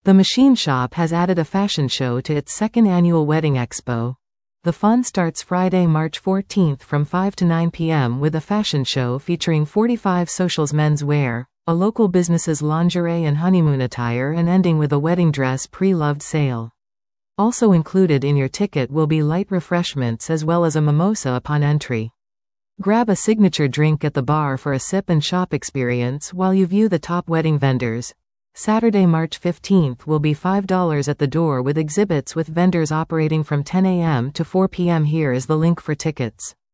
The Machine Shop has added a fashion show to its second annual wedding expo. The fun starts Friday, March 14th from 5 to 9 p.m. with a fashion show featuring 45 socials men's wear, a local business's lingerie and honeymoon attire, and ending with a wedding dress pre-loved sale. Also included in your ticket will be light refreshments as well as a mimosa upon entry. Grab a signature drink at the bar for a sip and shop experience while you view the top wedding vendors. Saturday, March 15th will be $5 at the door with exhibits with vendors operating from 10 a.m. to 4 p.m. Here is the link for tickets.